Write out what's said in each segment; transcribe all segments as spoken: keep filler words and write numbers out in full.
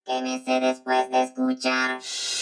Quémese después de escuchar.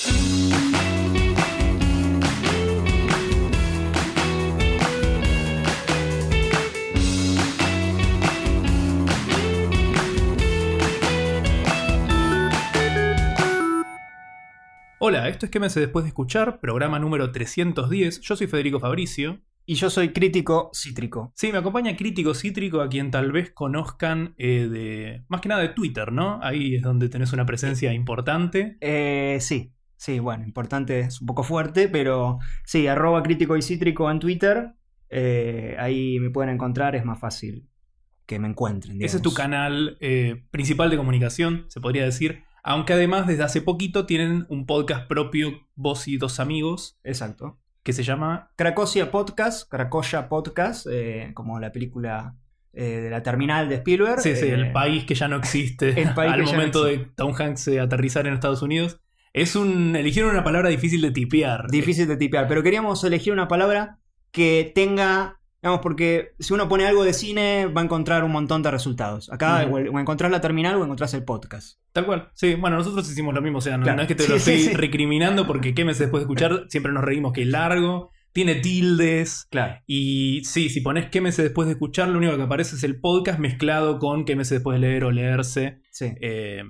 Hola, esto es Quémese después de escuchar, programa número trescientos diez. Yo soy Federico Fabricio. Y yo soy Crítico Cítrico. Sí, me acompaña Crítico Cítrico, a quien tal vez conozcan eh, de más que nada de Twitter, ¿no? Ahí es donde tenés una presencia importante. Eh, sí, sí, bueno, importante es un poco fuerte, pero sí, arroba Crítico y Cítrico en Twitter. Eh, ahí me pueden encontrar, es más fácil que me encuentren, digamos. Ese es tu canal eh, principal de comunicación, se podría decir. Aunque además desde hace poquito tienen un podcast propio, vos y dos amigos. Exacto. Que se llama Cracosia Podcast, Cracosia Podcast, eh, como la película eh, de la terminal de Spielberg. Sí, sí, eh, el país que ya no existe el país al que ya momento no de Tom Hanks eh, aterrizar en Estados Unidos. Es un eligieron una palabra difícil de tipear. Difícil de tipear, pero queríamos elegir una palabra que tenga, digamos, porque si uno pone algo de cine va a encontrar un montón de resultados. Acá uh-huh. o, o encontrás la terminal o encontrás el podcast. Tal cual, sí, bueno, nosotros hicimos lo mismo, o sea, no, claro. no es que te sí, lo estoy sí, sí. recriminando porque Quémese después de escuchar, siempre nos reímos que es largo, tiene tildes, claro. Y sí, si pones Quémese después de escuchar, lo único que aparece es el podcast mezclado con Quémese después de leer o leerse. Sí. Eh,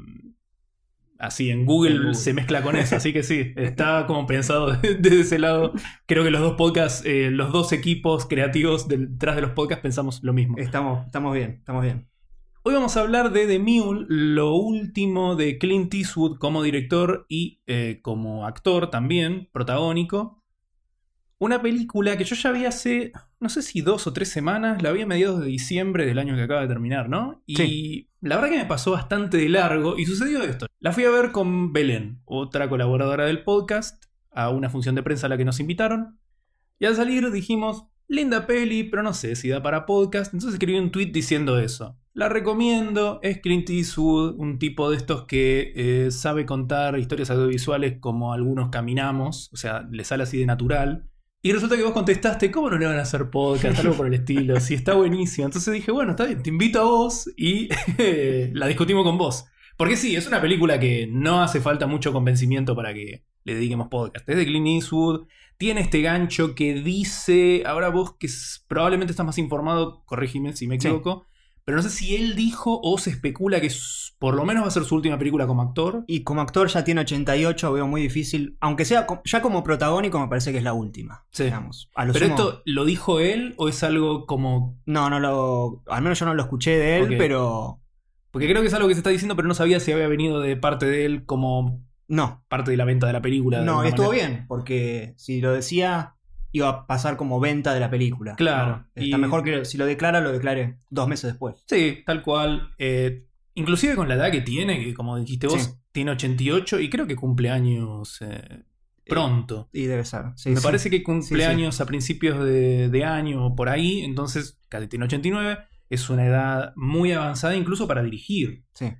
así en Google, en Google se mezcla con eso, así que sí, está como pensado desde ese lado. Creo que los dos podcasts, eh, los dos equipos creativos detrás de los podcasts pensamos lo mismo. Estamos, estamos bien, estamos bien. Hoy vamos a hablar de The Mule, lo último de Clint Eastwood como director y eh, como actor también, protagónico. Una película que yo ya vi hace, no sé si dos o tres semanas, la vi a mediados de diciembre del año que acaba de terminar, ¿no? Y sí. La verdad que me pasó bastante de largo y sucedió esto. La fui a ver con Belén, otra colaboradora del podcast, a una función de prensa a la que nos invitaron. Y al salir dijimos, linda peli, pero no sé si da para podcast. Entonces escribí un tweet diciendo eso. La recomiendo, es Clint Eastwood, un tipo de estos que eh, sabe contar historias audiovisuales como algunos caminamos, o sea, le sale así de natural. Y resulta que vos contestaste, ¿cómo no le van a hacer podcast? Algo por el estilo, sí, está buenísimo. Entonces dije, bueno, está bien, te invito a vos y la discutimos con vos. Porque sí, es una película que no hace falta mucho convencimiento para que le dediquemos podcast. Es de Clint Eastwood, tiene este gancho que dice, ahora vos que probablemente estás más informado, corrígeme si me equivoco, sí. Pero no sé si él dijo o se especula que por lo menos va a ser su última película como actor. Y como actor ya tiene ochenta y ocho, veo muy difícil. Aunque sea ya como protagónico, me parece que es la última. Sí. Digamos. A lo ¿Pero sumo... esto lo dijo él o es algo como...? No, no lo... Al menos yo no lo escuché de él, okay. pero... Porque creo que es algo que se está diciendo, pero no sabía si había venido de parte de él como... No. Parte de la venta de la película. No, estuvo manera. bien, porque si lo decía... iba a pasar como venta de la película. Claro. ¿No? Está y... mejor que si lo declara, lo declare dos meses después. Sí, tal cual. Eh, inclusive con la edad que tiene, que como dijiste vos, sí. tiene ochenta y ocho y creo que cumple años eh, pronto. Y debe ser. Sí, Me sí. parece que cumple sí, años sí. a principios de, de año o por ahí, entonces casi tiene ochenta y nueve. Es una edad muy avanzada incluso para dirigir. Sí.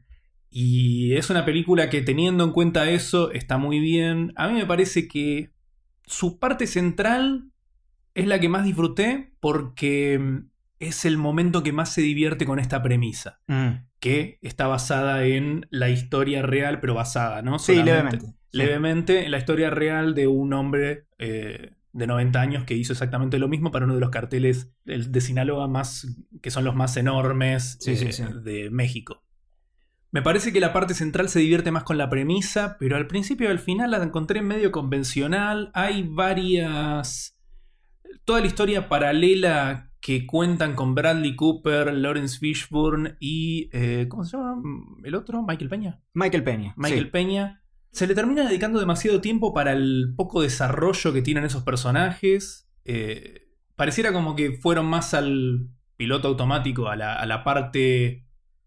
Y es una película que teniendo en cuenta eso está muy bien. A mí me parece que su parte central es la que más disfruté porque es el momento que más se divierte con esta premisa. Mm. Que está basada en la historia real, pero basada, ¿no? Sí, Solamente, levemente. Levemente sí. En la historia real de un hombre eh, de noventa años que hizo exactamente lo mismo para uno de los carteles de Sinaloa más, que son los más enormes sí, eh, sí, sí. de México. Me parece que la parte central se divierte más con la premisa, pero al principio y al final la encontré medio convencional. Hay varias... Toda la historia paralela que cuentan con Bradley Cooper, Lawrence Fishburne y... Eh, ¿Cómo se llama? ¿El otro? ¿Michael Peña? Michael Peña. Michael sí. Peña. Se le termina dedicando demasiado tiempo para el poco desarrollo que tienen esos personajes. Eh, pareciera como que fueron más al piloto automático, a la, a la parte...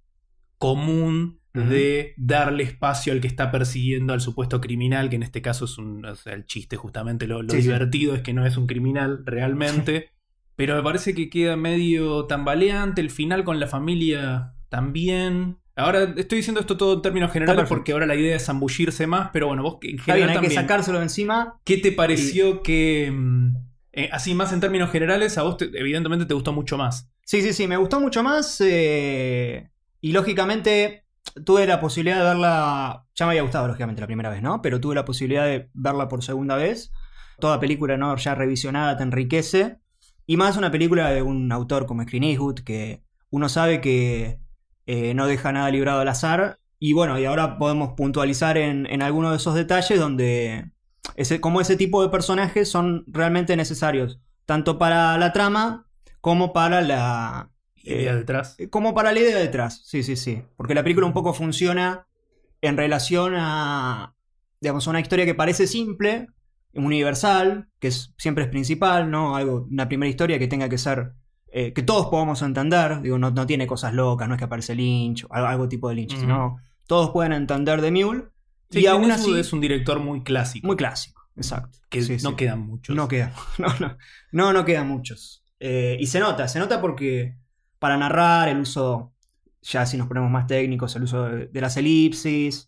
común de uh-huh. darle espacio al que está persiguiendo al supuesto criminal, que en este caso es un, o sea, el chiste justamente, lo, lo sí, divertido sí. es que no es un criminal realmente, pero me parece que queda medio tambaleante, el final con la familia también. Ahora estoy diciendo esto todo en términos generales porque ahora la idea es zambullirse más, pero bueno, vos en general está bien, hay también, que sacárselo de encima. ¿Qué te pareció y... que... Eh, así más en términos generales, a vos te, evidentemente te gustó mucho más? Sí, sí, sí, me gustó mucho más eh, y lógicamente tuve la posibilidad de verla, ya me había gustado lógicamente la primera vez, ¿no? Pero tuve la posibilidad de verla por segunda vez. Toda película, ¿no? Ya revisionada te enriquece. Y más una película de un autor como Clint Eastwood, que uno sabe que eh, no deja nada librado al azar. Y bueno, y ahora podemos puntualizar en, en algunos de esos detalles donde ese, como ese tipo de personajes son realmente necesarios, tanto para la trama como para la... idea eh, detrás. Como para la idea detrás, sí, sí, sí. Porque la película un poco funciona en relación a, digamos, a una historia que parece simple, universal, que es, siempre es principal, ¿no? Algo, una primera historia que tenga que ser, eh, que todos podamos entender, digo, no, no tiene cosas locas, no es que aparece Lynch o algo, algo tipo de Lynch, uh-huh. sino todos pueden entender de Mule. Sí, y aún así es un director muy clásico. Muy clásico, exacto. Que sí, no sí. quedan muchos. No quedan, no, no, no, no quedan muchos. Eh, y se nota, se nota porque para narrar el uso, ya si nos ponemos más técnicos, el uso de, de las elipsis,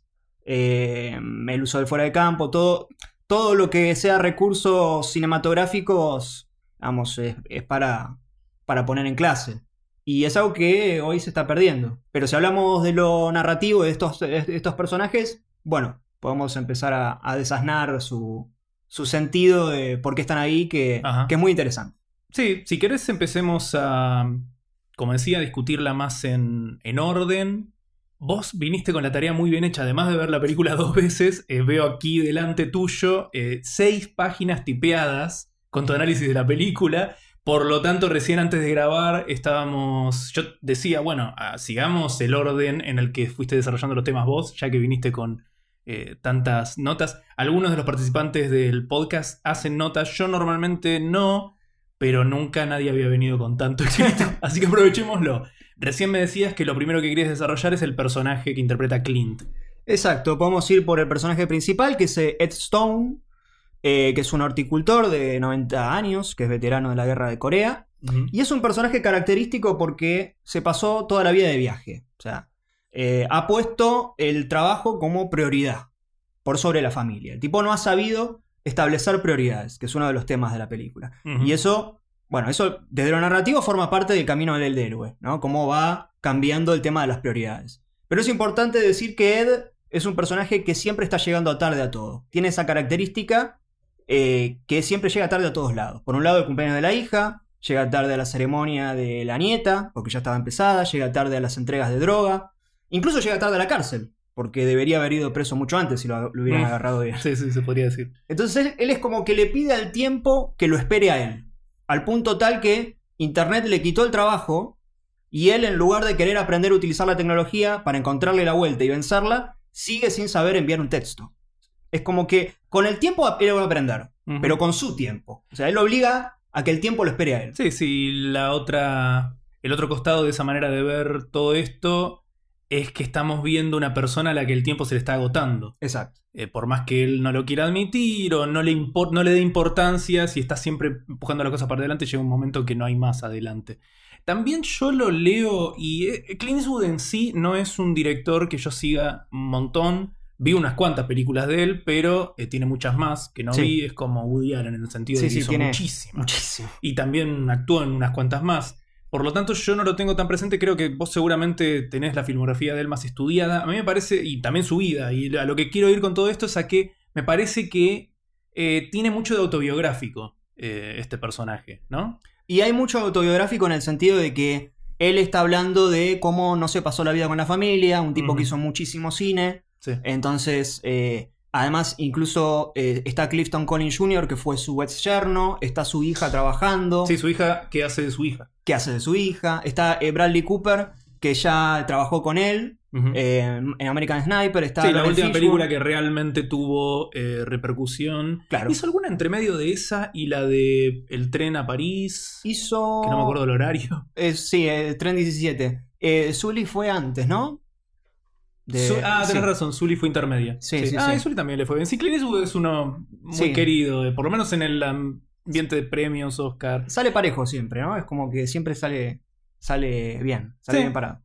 eh, el uso del fuera de campo, todo... Todo lo que sea recursos cinematográficos, vamos, es, es para, para poner en clase. Y es algo que hoy se está perdiendo. Pero si hablamos de lo narrativo de estos, de estos personajes, bueno, podemos empezar a, a desasnar su, su sentido de por qué están ahí, que, que es muy interesante. Sí, si querés empecemos a, como decía, discutirla más en, en orden. Vos viniste con la tarea muy bien hecha, además de ver la película dos veces, eh, veo aquí delante tuyo eh, seis páginas tipeadas con tu análisis de la película, por lo tanto recién antes de grabar estábamos, yo decía, bueno, ah, sigamos el orden en el que fuiste desarrollando los temas vos, ya que viniste con eh, tantas notas. Algunos de los participantes del podcast hacen notas, yo normalmente no, pero nunca nadie había venido con tanto escrito, así que aprovechémoslo. Recién me decías que lo primero que querías desarrollar es el personaje que interpreta Clint. Exacto, podemos ir por el personaje principal, que es Ed Stone, eh, que es un horticultor de noventa años, que es veterano de la guerra de Corea. Uh-huh. Y es un personaje característico porque se pasó toda la vida de viaje. O sea, eh, ha puesto el trabajo como prioridad, por sobre la familia. El tipo no ha sabido establecer prioridades, que es uno de los temas de la película. Uh-huh. Y eso... Bueno, eso desde lo narrativo forma parte del camino del héroe, ¿no? Cómo va cambiando el tema de las prioridades. Pero es importante decir que Ed es un personaje que siempre está llegando tarde a todo. Tiene esa característica eh, que siempre llega tarde a todos lados. Por un lado, el cumpleaños de la hija, llega tarde a la ceremonia de la nieta, porque ya estaba empezada, llega tarde a las entregas de droga, incluso llega tarde a la cárcel, porque debería haber ido preso mucho antes si lo, lo hubieran mm. agarrado bien. Sí, sí, se podría decir. Entonces él, él es como que le pide al tiempo que lo espere a él. Al punto tal que Internet le quitó el trabajo y él, en lugar de querer aprender a utilizar la tecnología para encontrarle la vuelta y vencerla, sigue sin saber enviar un texto. Es como que con el tiempo él va a aprender, uh-huh. pero con su tiempo. O sea, él obliga a que el tiempo lo espere a él. Sí, sí, la otra, el otro costado de esa manera de ver todo esto es que estamos viendo una persona a la que el tiempo se le está agotando. Exacto. Eh, por más que él no lo quiera admitir o no le, impor- no le dé importancia, si está siempre empujando la cosa para adelante, llega un momento que no hay más adelante. También yo lo leo y eh, Clint Eastwood en sí no es un director que yo siga un montón. Vi unas cuantas películas de él, pero eh, tiene muchas más que no sí. vi. Es como Woody Allen en el sentido sí, de que sí, hizo tiene muchísimas. Muchísimo. Y también actuó en unas cuantas más. Por lo tanto, yo no lo tengo tan presente. Creo que vos seguramente tenés la filmografía de él más estudiada. A mí me parece, y también su vida. Y a lo que quiero ir con todo esto es a que me parece que eh, tiene mucho de autobiográfico eh, este personaje, ¿no? Y hay mucho autobiográfico en el sentido de que él está hablando de cómo no se pasó la vida con la familia. Un tipo uh-huh. que hizo muchísimo cine. Sí. Entonces, eh, además, incluso eh, está Clifton Collins junior, que fue su ex yerno. Está su hija trabajando. Sí, su hija, ¿qué hace de su hija? ¿Qué hace de su hija? Está eh, Bradley Cooper, que ya trabajó con él uh-huh. eh, en American Sniper. Está sí, la última Fishburne. película que realmente tuvo eh, repercusión. Claro. ¿Hizo alguna entre medio de esa y la de El tren a París? Hizo... Que no me acuerdo del horario. Eh, sí, el tren diecisiete. Eh, Sully fue antes, ¿no? De... Su- ah, tenés sí. razón, Sully fue intermedia. Sí, sí, sí. Ah, sí. y Sully también le fue bien. Sí, Clint Eastwood es uno muy sí. querido, eh, por lo menos en el ambiente de premios, Oscar. Sale parejo siempre, ¿no? Es como que siempre sale, sale bien, sale sí. bien parado.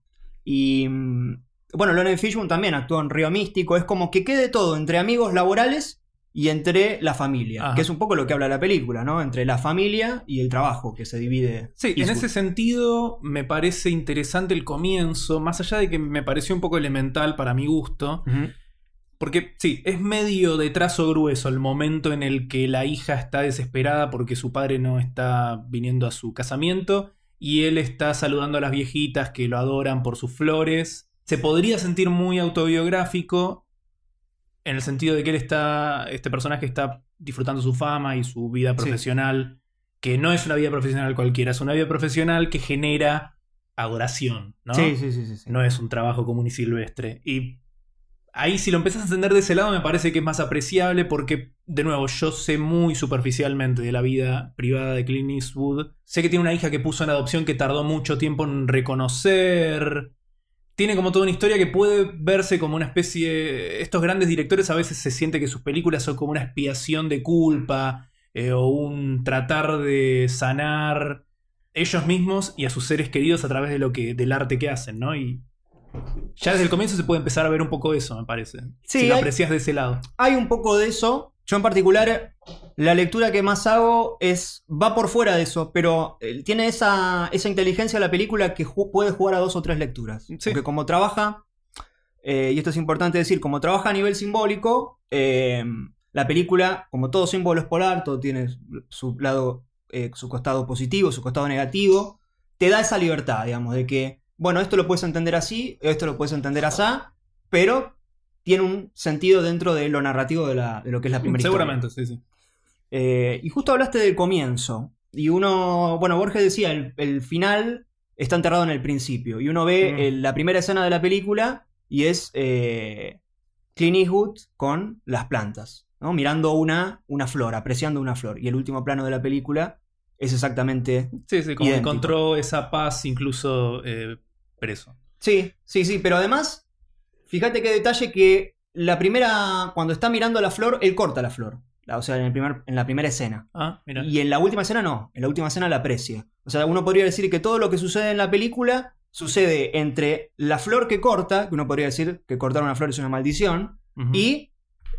Y bueno, Lawrence Fishburne también actuó en Río Místico. Es como que quede todo entre amigos laborales y entre la familia, Ajá. que es un poco lo que habla la película, ¿no? Entre la familia y el trabajo que se divide. Sí, Eastwood. en ese sentido me parece interesante el comienzo, más allá de que me pareció un poco elemental para mi gusto, Uh-huh. porque sí, es medio de trazo grueso el momento en el que la hija está desesperada porque su padre no está viniendo a su casamiento y él está saludando a las viejitas que lo adoran por sus flores. Se podría sentir muy autobiográfico en el sentido de que él está, este personaje está disfrutando su fama y su vida profesional, sí. que no es una vida profesional cualquiera, es una vida profesional que genera adoración, ¿no? Sí, sí, sí, sí, sí. No es un trabajo común y silvestre. Y ahí si lo empezás a entender de ese lado me parece que es más apreciable porque, de nuevo, yo sé muy superficialmente de la vida privada de Clint Eastwood. Sé que tiene una hija que puso en adopción que tardó mucho tiempo en reconocer. Tiene como toda una historia que puede verse como una especie... Estos grandes directores a veces se siente que sus películas son como una expiación de culpa eh, o un tratar de sanar ellos mismos y a sus seres queridos a través de lo que, del arte que hacen, ¿no? Y ya desde el comienzo se puede empezar a ver un poco eso, me parece. Sí, si lo hay, aprecias de ese lado. Hay un poco de eso. Yo en particular, la lectura que más hago es va por fuera de eso, pero eh, tiene esa, esa inteligencia la película que ju- puede jugar a dos o tres lecturas. Sí. Porque como trabaja, eh, y esto es importante decir, como trabaja a nivel simbólico, eh, la película, como todo símbolo es polar, todo tiene su lado, eh, su costado positivo, su costado negativo, te da esa libertad, digamos, de que, bueno, esto lo puedes entender así, esto lo puedes entender así, pero tiene un sentido dentro de lo narrativo de, la, de lo que es la primera Seguramente, historia. sí, sí. Eh, y justo hablaste del comienzo. Y uno, bueno, Borges decía, el, el final está enterrado en el principio. Y uno ve Mm. el, la primera escena de la película y es eh, Clint Eastwood con las plantas, ¿no? Mirando una, una flor, apreciando una flor. Y el último plano de la película es exactamente Sí, sí, como idéntico. encontró esa paz incluso eh, preso. Sí, sí, sí, pero además, fíjate qué detalle que la primera, cuando está mirando la flor, él corta la flor. La- O sea, en, el primer, en la primera escena. Ah, mira. Y en la última escena no, en la última escena la aprecia. O sea, uno podría decir que todo lo que sucede en la película sucede entre la flor que corta, que uno podría decir que cortar una flor es una maldición, Uh-huh. y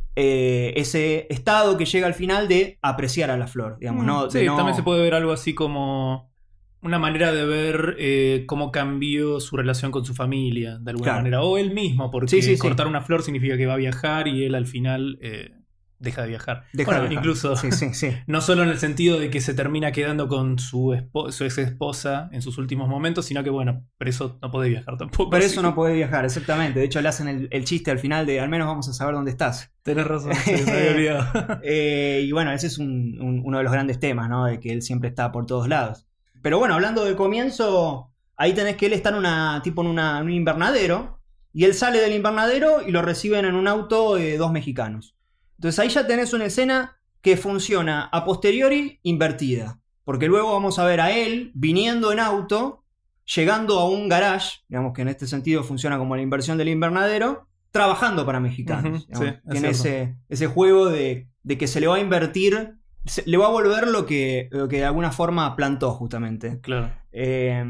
eh, ese estado que llega al final de apreciar a la flor, digamos, Mm, no, sí, de no- también se puede ver algo así como una manera de ver eh, cómo cambió su relación con su familia, de alguna Claro. manera. O él mismo, porque Sí, sí, sí. cortar una flor significa que va a viajar y él al final eh, deja de viajar. deja Bueno, de dejar. incluso Sí, sí, sí. no solo en el sentido de que se termina quedando con su, espo- su ex esposa en sus últimos momentos, sino que bueno, pero eso no puede viajar tampoco. Pero así eso que no puede viajar, exactamente. De hecho, le hacen el, el chiste al final de al menos vamos a saber dónde estás. Tenés razón, sí, me había olvidado. Eh, y bueno, ese es un- un- uno de los grandes temas, ¿no? De que él siempre está por todos lados. Pero bueno, hablando del comienzo, ahí tenés que él está en una tipo en, una, en un invernadero y él sale del invernadero y lo reciben en un auto eh, dos mexicanos. Entonces ahí ya tenés una escena que funciona a posteriori invertida. Porque luego vamos a ver a él viniendo en auto, llegando a un garage, digamos que en este sentido funciona como la inversión del invernadero, trabajando para mexicanos. Ujú, digamos. sí, es Tiene cierto. ese, ese juego de, de que se le va a invertir, se- le va a volver lo que, lo que de alguna forma plantó justamente. Claro. Eh,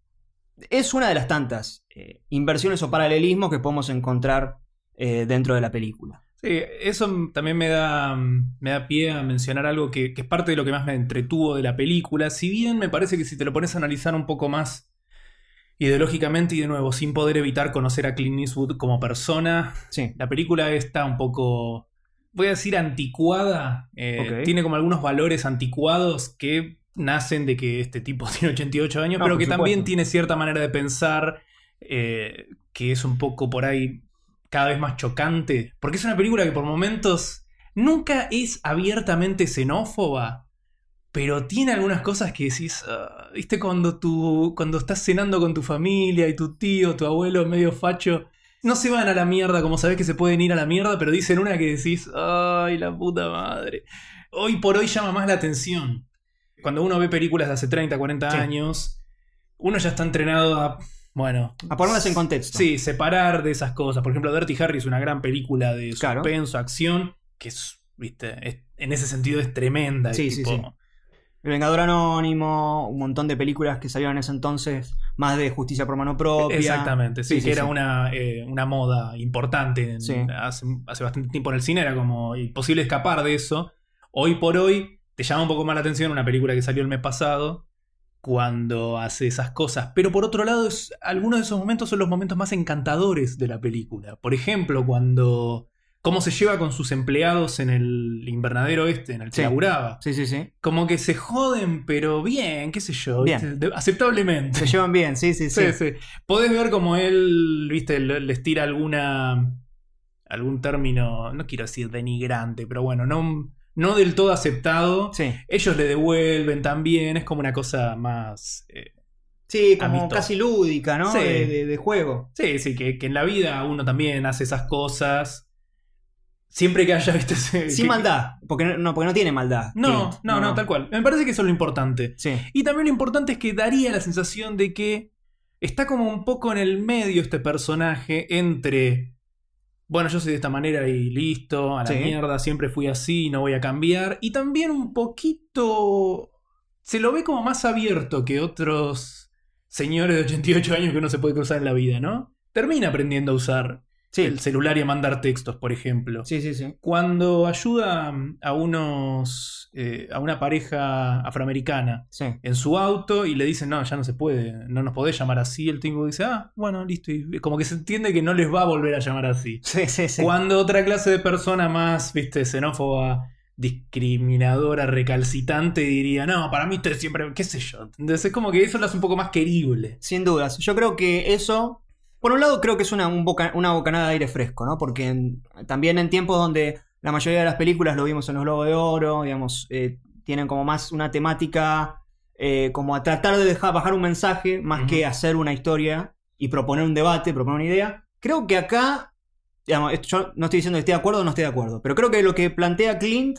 es una de las tantas eh, inversiones o paralelismos que podemos encontrar eh, dentro de la película. Sí, eso también me da, me da pie a mencionar algo que, que es parte de lo que más me entretuvo de la película. Si bien me parece que si te lo pones a analizar un poco más ideológicamente y de nuevo, sin poder evitar conocer a Clint Eastwood como persona, Sí. la película está un poco, voy a decir, anticuada. Eh, Ok. Tiene como algunos valores anticuados que nacen de que este tipo tiene ochenta y ocho años, No, pero por que supuesto. también tiene cierta manera de pensar eh, que es un poco por ahí cada vez más chocante. Porque es una película que por momentos nunca es abiertamente xenófoba, pero tiene algunas cosas que decís, ah, ¿viste? Cuando, tú, cuando estás cenando con tu familia y tu tío, tu abuelo medio facho, no se van a la mierda como sabés que se pueden ir a la mierda, pero dicen una que decís, ay, la puta madre. Hoy por hoy llama más la atención. Cuando uno ve películas de hace treinta, cuarenta Sí. años, uno ya está entrenado a, bueno... A ponerlas en contexto. Sí, separar de esas cosas. Por ejemplo, Dirty Harry es una gran película de suspenso, Claro. acción, que es, viste, es- en ese sentido es tremenda. Sí, es sí, tipo, sí. El Vengador Anónimo, un montón de películas que salieron en ese entonces, más de justicia por mano propia. Exactamente, sí, sí, que sí, era sí. Una, eh, una moda importante en- Sí. hace, hace bastante tiempo en el cine, era como imposible escapar de eso. Hoy por hoy te llama un poco más la atención una película que salió el mes pasado cuando hace esas cosas. Pero por otro lado, es, algunos de esos momentos son los momentos más encantadores de la película. Por ejemplo, cuando... cómo se lleva con sus empleados en el invernadero este, en el que Sí. laburaba. Sí, sí, sí. Como que se joden, pero bien, qué sé yo, Bien. ¿viste? De- aceptablemente. Se llevan bien, sí, sí, sí. Sí, sí. Podés ver como él, viste, le- les tira alguna. Algún término, no quiero decir denigrante, pero bueno, no, no del todo aceptado. Sí, Ellos le devuelven también, es como una cosa más. eh, sí, como Amistoso. casi lúdica, ¿no? Sí. De, de- de juego. sí, sí, que, que en la vida uno también hace esas cosas. Siempre que haya, viste. ese- Sin que- maldad, porque no, no, porque no tiene maldad. No, Clint. no, no, tal cual. Me parece que eso es lo importante. Sí, Y también lo importante es que daría la sensación de que está como un poco en el medio este personaje entre, bueno, yo soy de esta manera y listo, a la Sí. mierda, siempre fui así, no voy a cambiar. Y también un poquito se lo ve como más abierto que otros señores de ochenta y ocho años que uno se puede cruzar en la vida, ¿no? Termina aprendiendo a usar sí, el celular y a mandar textos, por ejemplo. sí, sí, sí. Cuando ayuda a unos eh, a una pareja afroamericana Sí. en su auto y le dicen, no, ya no se puede, no nos podés llamar así, el tipo dice, ah, bueno, listo, y como que se entiende que no les va a volver a llamar así. Sí, sí, sí. Cuando otra clase de persona más, viste, xenófoba, discriminadora, recalcitrante, diría, no, para mí esto es siempre, qué sé yo. Entonces es como que eso lo hace un poco más querible. Sin dudas. Yo creo que eso, por un lado, creo que es una, un boca- una bocanada de aire fresco, ¿no? Porque en- también en tiempos donde la mayoría de las películas, lo vimos en los Globos de Oro, digamos, eh, tienen como más una temática, eh, como a tratar de dejar bajar un mensaje, más Ujú. que hacer una historia y proponer un debate, proponer una idea. Creo que acá, digamos, esto- yo no estoy diciendo que esté de acuerdo o no esté de acuerdo, pero creo que lo que plantea Clint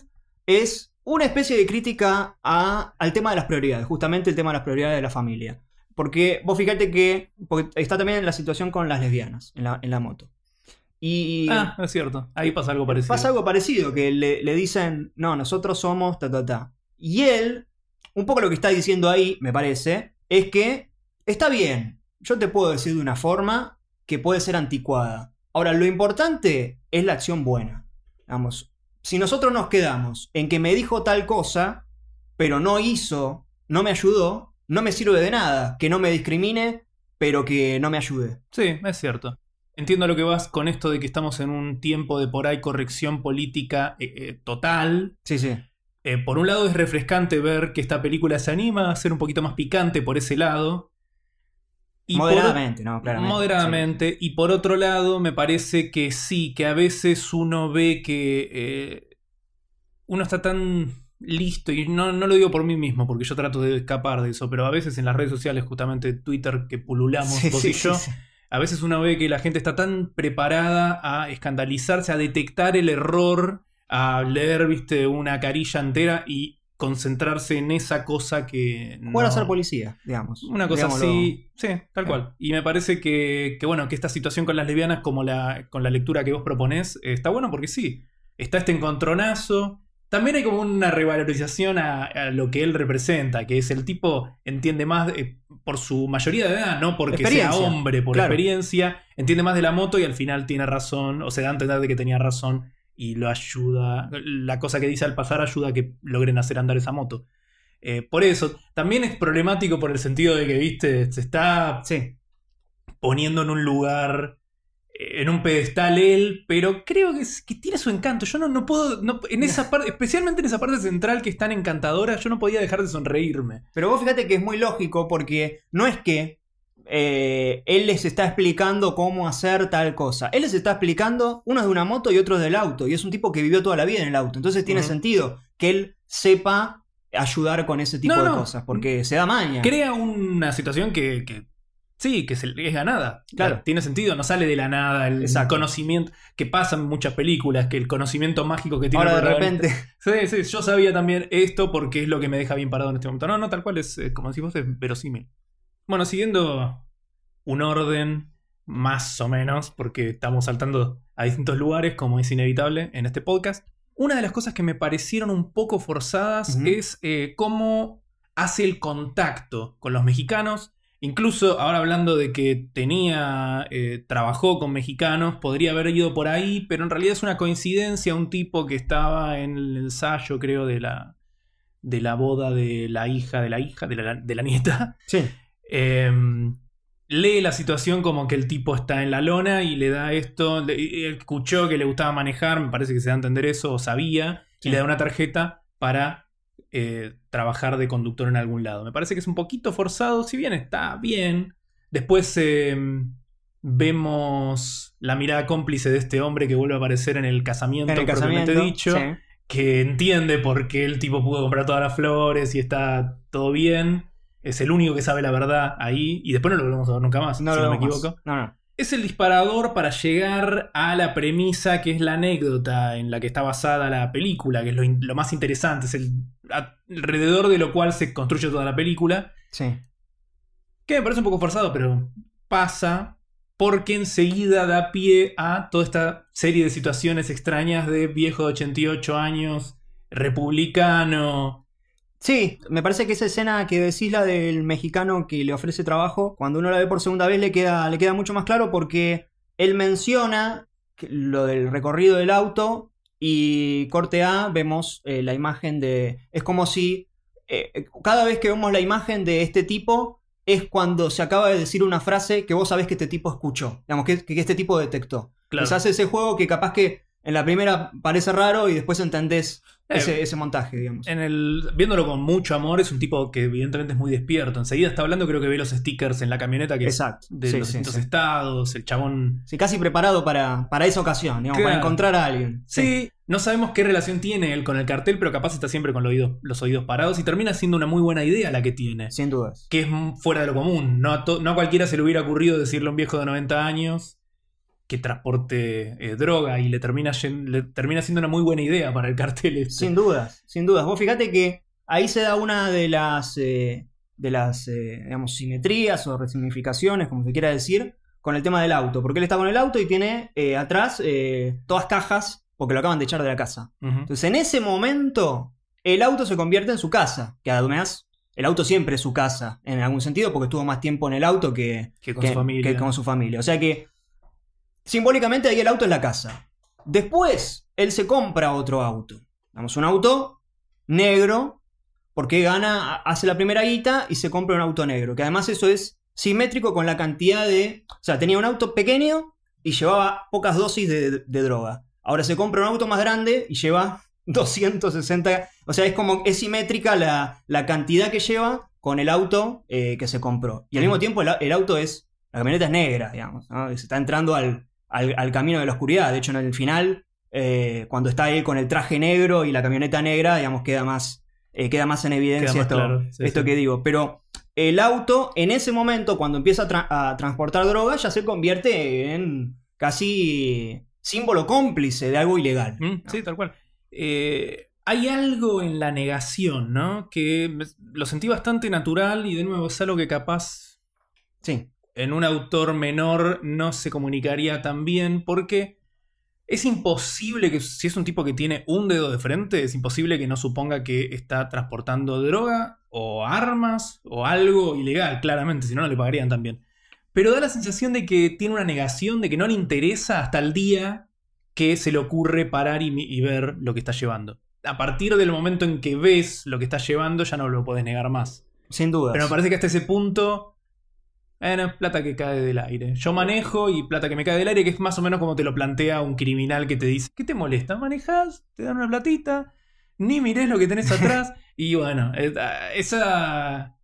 es una especie de crítica a- al tema de las prioridades, justamente el tema de las prioridades de la familia. Porque vos fíjate que porque está también la situación con las lesbianas en la, en la moto. Y Ah, es cierto, ahí pasa algo parecido. pasa algo parecido, que le, le dicen, no, nosotros somos ta, ta, ta. Y él, un poco lo que está diciendo ahí, me parece, es que está bien, yo te puedo decir de una forma que puede ser anticuada. Ahora, lo importante es la acción buena. Vamos, si nosotros nos quedamos en que me dijo tal cosa, pero no hizo, no me ayudó, no me sirve de nada. Que no me discrimine, pero que no me ayude. Sí, es cierto. Entiendo a lo que vas con esto de que estamos en un tiempo de por ahí corrección política eh, eh, total. Sí, sí. Eh, por un lado es refrescante ver que esta película se anima a ser un poquito más picante por ese lado. Y por- Moderadamente, ¿no? Claramente. Moderadamente. Y por otro lado, me parece que sí, que a veces uno ve que eh, uno está tan listo, y no, no lo digo por mí mismo, porque yo trato de escapar de eso, pero a veces en las redes sociales, justamente Twitter, que pululamos Sí, vos sí, y yo, sí, sí. a veces uno ve que la gente está tan preparada a escandalizarse, a detectar el error, a leer, viste, una carilla entera y concentrarse en esa cosa que... Jugar a no- ser policía, digamos. una cosa Digámoslo. así, sí, tal Claro. cual. Y me parece que, que, bueno, que esta situación con las lesbianas, como la, con la lectura que vos proponés, eh, está bueno porque sí, está este encontronazo. También hay como una revalorización a, a lo que él representa, que es el tipo entiende más eh, por su mayoría de edad, no porque sea Experiencia, hombre, por claro. experiencia, entiende más de la moto y al final tiene razón, o se da a entender de que tenía razón y lo ayuda. La cosa que dice al pasar ayuda a que logren hacer andar esa moto. Eh, por eso, también es problemático por el sentido de que, viste, se está Sí. poniendo en un lugar, eh, en un pedestal él, pero creo que, es- que tiene su encanto. Yo no, no puedo, no- en esa parte, especialmente en esa parte central que es tan encantadora, yo no podía dejar de sonreírme. Pero vos fíjate que es muy lógico porque no es que eh, él les está explicando cómo hacer tal cosa. Él les está explicando, uno es de una moto y otro es del auto. Y es un tipo que vivió toda la vida en el auto. Entonces tiene Ujú. sentido que él sepa ayudar con ese tipo No, de no. cosas. Porque se da maña. Crea una situación que, que sí, que se- es ganada. Claro. Tiene sentido, no sale de la nada el Exacto. conocimiento que pasa en muchas películas, que el conocimiento mágico que tiene Ahora el de protagonista- repente. Sí, sí, yo sabía también esto porque es lo que me deja bien parado en este momento. No, no, tal cual es, eh, como decís vos, es verosímil. Bueno, siguiendo un orden más o menos, porque estamos saltando a distintos lugares, como es inevitable en este podcast. Una de las cosas que me parecieron un poco forzadas uh-huh. es eh, cómo hace el contacto con los mexicanos. Incluso ahora hablando de que tenía, eh, trabajó con mexicanos, podría haber ido por ahí, pero en realidad es una coincidencia. Un tipo que estaba en el ensayo, creo, de la, de la boda de la hija, de la hija, de la, de la nieta. Sí. Eh, lee la situación como que el tipo está en la lona y le da esto. Le, escuchó que le gustaba manejar, me parece que se da a entender eso, o sabía, sí. Y le da una tarjeta para eh, trabajar de conductor en algún lado. Me parece que es un poquito forzado, si bien está bien. Después eh, vemos la mirada cómplice de este hombre que vuelve a aparecer en el casamiento, en el casamiento propiamente dicho, sí. Que entiende por qué el tipo pudo comprar todas las flores y está todo bien. Es el único que sabe la verdad ahí. Y después no lo volvemos a ver nunca más, no si no no me más. equivoco. No, no. Es el disparador para llegar a la premisa que es la anécdota en la que está basada la película, que es lo, in- lo más interesante. Es el alrededor de lo cual se construye toda la película. Sí. Que me parece un poco forzado, pero pasa porque enseguida da pie a toda esta serie de situaciones extrañas de viejo de ochenta y ocho años, republicano. Sí, me parece que esa escena que decís, la del mexicano que le ofrece trabajo, cuando uno la ve por segunda vez le queda, le queda mucho más claro, porque él menciona lo del recorrido del auto y corte A, vemos eh, la imagen de... Es como si eh, cada vez que vemos la imagen de este tipo es cuando se acaba de decir una frase que vos sabés que este tipo escuchó, digamos, que, que este tipo detectó. Claro. Se hace ese juego que capaz que en la primera parece raro y después entendés Eh, ese, ese montaje, digamos. En el, viéndolo con mucho amor, es un tipo que evidentemente es muy despierto. Enseguida está hablando, creo que ve los stickers en la camioneta que Exacto. de Sí, los sí, distintos sí. estados, el chabón. Sí, casi preparado para, para esa ocasión, digamos, Claro. para encontrar a alguien. Sí, no sabemos qué relación tiene él con el cartel, pero capaz está siempre con los oídos, los oídos parados y termina siendo una muy buena idea la que tiene. Sin dudas. Que es fuera de lo común. No a, to- no a cualquiera se le hubiera ocurrido decirle a un viejo de noventa años que transporte eh, droga y le termina, le termina siendo una muy buena idea para el cartel este. Sin dudas, sin dudas. Vos fíjate que ahí se da una de las, eh, de las eh, digamos, simetrías o resignificaciones, como se quiera decir, con el tema del auto. Porque él está con el auto y tiene eh, atrás eh, todas cajas porque lo acaban de echar de la casa. Uh-huh. Entonces, en ese momento, el auto se convierte en su casa. Que además, el auto siempre es su casa, en algún sentido, porque estuvo más tiempo en el auto que, Que con que, su familia. que con su familia. O sea que, simbólicamente, ahí el auto es la casa. Después, él se compra otro auto. Damos un auto negro, porque gana, hace la primera guita y se compra un auto negro. Que además eso es simétrico con la cantidad de... O sea, tenía un auto pequeño y llevaba pocas dosis de, de droga. Ahora se compra un auto más grande y lleva doscientos sesenta... O sea, es como... Es simétrica la, la cantidad que lleva con el auto eh, que se compró. Y al mismo tiempo el, el auto es... La camioneta es negra, digamos, ¿no? Se está entrando al, al, al camino de la oscuridad. De hecho, en el final, eh, cuando está él con el traje negro y la camioneta negra, digamos, queda más, eh, queda más en evidencia más esto, claro. Sí, esto sí. que digo. Pero el auto, en ese momento, cuando empieza a, tra- a transportar droga, ya se convierte en casi símbolo cómplice de algo ilegal. Mm, ¿no? Sí, tal cual. Eh, hay algo en la negación, ¿no? Que me- lo sentí bastante natural y de nuevo es algo que capaz Sí. en un autor menor no se comunicaría tan bien porque es imposible que, si es un tipo que tiene un dedo de frente, es imposible que no suponga que está transportando droga o armas o algo ilegal, claramente, si no, no le pagarían tan bien. Pero da la sensación de que tiene una negación, de que no le interesa hasta el día que se le ocurre parar y, y ver lo que está llevando. A partir del momento en que ves lo que está llevando, ya no lo podés negar más. Sin duda. Pero me parece que hasta ese punto... Bueno, plata que cae del aire. Yo manejo y plata que me cae del aire, que es más o menos como te lo plantea un criminal que te dice: ¿qué te molesta? ¿Manejás? ¿Te dan una platita? Ni mirés lo que tenés atrás. Y bueno, esa...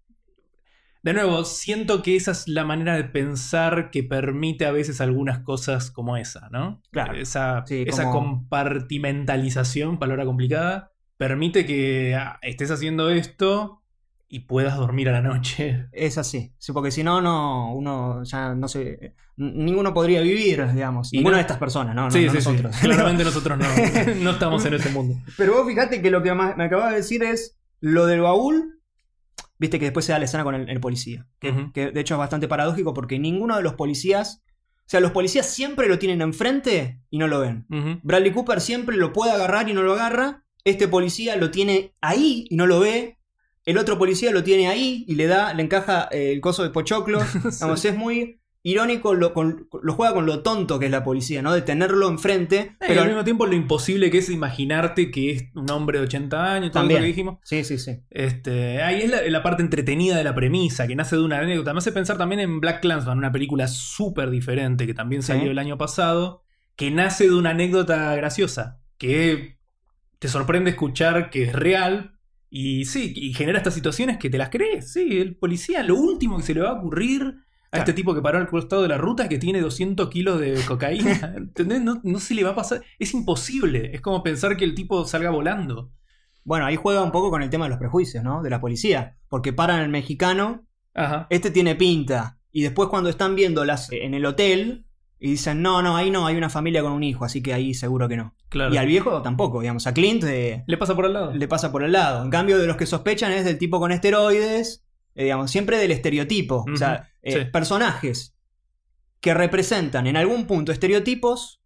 De nuevo, siento que esa es la manera de pensar que permite a veces algunas cosas como esa, ¿no? Claro. Esa, Sí, esa como... compartimentalización, palabra complicada, permite que ah, estés haciendo esto y puedas dormir a la noche. Es así, sí, porque si no, no, uno ya no sé, ninguno podría vivir, digamos, Y ninguna no... de estas personas, no, no, sí, no sí, nosotros. Sí. Claramente nosotros no, no estamos en ese mundo. Pero vos fíjate que lo que me acabas de decir es lo del baúl, viste que después se da la escena con el, el policía, que, Uh-huh. que de hecho es bastante paradójico porque ninguno de los policías sea, los policías siempre lo tienen enfrente y no lo ven. Uh-huh. Bradley Cooper siempre lo puede agarrar y no lo agarra. Este policía lo tiene ahí y no lo ve. El otro policía lo tiene ahí y le da, le encaja eh, el coso de pochoclo. Sí. Vamos, es muy irónico, lo, con, lo juega con lo tonto que es la policía, ¿no? De tenerlo enfrente. Eh, pero al mismo tiempo lo imposible que es imaginarte que es un hombre de ochenta años, todo también. Lo que dijimos. Sí, sí, sí. Este, ahí es la, la parte entretenida de la premisa, que nace de una anécdota. Me hace pensar también en Black Klansman, una película súper diferente que también salió Sí. el año pasado, que nace de una anécdota graciosa, que te sorprende escuchar que es real. Y sí, y genera estas situaciones que te las crees. Sí, el policía, lo último que se le va a ocurrir a Claro. este tipo que paró al costado de la ruta es que tiene doscientos kilos de cocaína. ¿Entendés? No, no se le va a pasar. Es imposible. Es como pensar que el tipo salga volando. Bueno, ahí juega un poco con el tema de los prejuicios, ¿no? De la policía. Porque paran al mexicano, Ajá. este tiene pinta. Y después cuando están viéndolas en el hotel y dicen, no, no, ahí no, hay una familia con un hijo, así que ahí seguro que no. Claro. Y al viejo tampoco, digamos, a Clint eh, Le pasa por al lado. le pasa por el lado. En cambio, de los que sospechan es del tipo con esteroides, eh, digamos, siempre del estereotipo. Ujú, O sea, eh, sí. personajes que representan en algún punto estereotipos